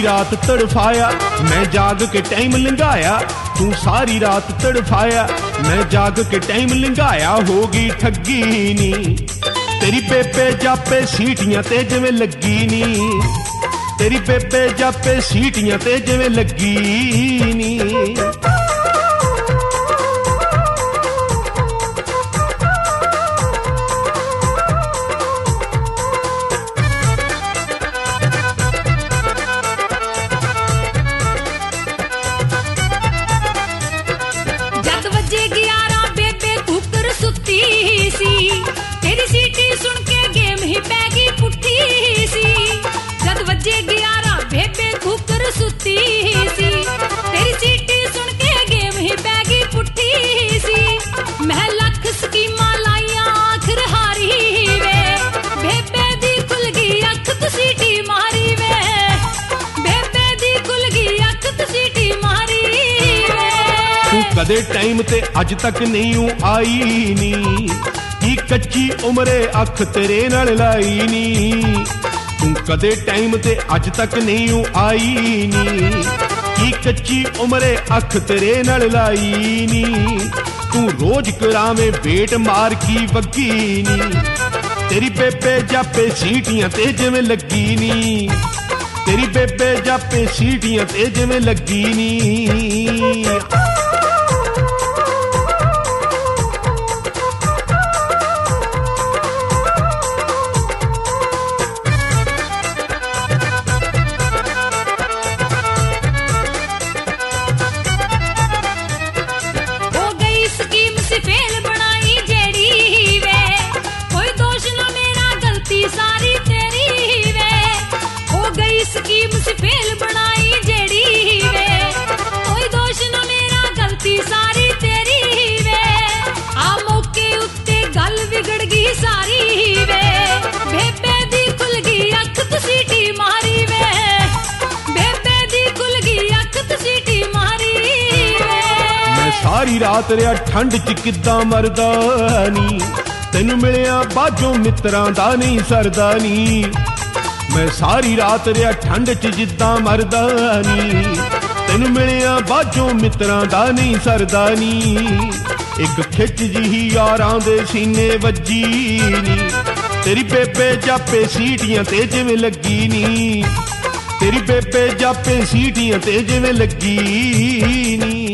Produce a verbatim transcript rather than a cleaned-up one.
रात तड़फाया मैं जाग के टाइम लंघाया, तू सारी रात तड़फाया मैं जाग के टाइम लंघाया। होगी ठगी नी तेरी बेबे जापे सीटियां ते जिवें लगी नी, तेरी बेबे जापे सीटियां ते जिवें लगी नी। कदे टाइम ते अज तक नहीं हूं आई नी, की कच्ची उमरे अख तेरे नाल लाई नी। तू कदे टाइम ते अज तक नहीं हूं आई नी, की कच्ची उमरे अख तेरे नाल लाई नी। तू रोज करावे वेट मार की वगी नी, तेरी बेबे जापे सीटियां ते जिवें लगी नी, तेरी बेबे जापे सीटियां ते जिवें लगी नी। सारी रात रहा ठंड च किद्दां मरदा नी, तेनू मिलिया बाजों मित्रां दा नहीं सरदा नी। मैं सारी रात रहा ठंड च जिद्दां मरदा नी, तेनू मिलिया बाजों मित्रां दा नहीं सरदा नी। एक खिच जी यारां दे सीने वजी नी, तेरी बेबे जापे सीटियां ते जिवें लगी नी, तेरी बेबे जापे सीटियां ते जिवें लगी नी।